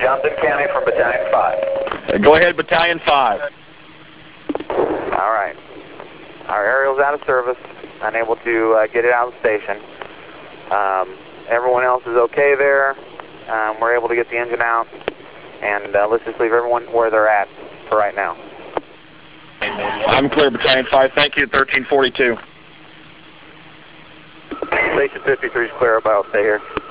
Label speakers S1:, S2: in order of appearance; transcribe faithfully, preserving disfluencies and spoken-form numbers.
S1: Johnson County from Battalion five.
S2: Uh, go ahead, Battalion five.
S1: All right. Our aerial's out of service, unable to uh, get it out of the station. Um, everyone else is okay there. Um, we're able to get the engine out, and uh, let's just leave everyone where they're at for right now.
S2: I'm clear, Battalion five. Thank you, thirteen forty-two.
S1: Station fifty-three is clear, but I'll stay here.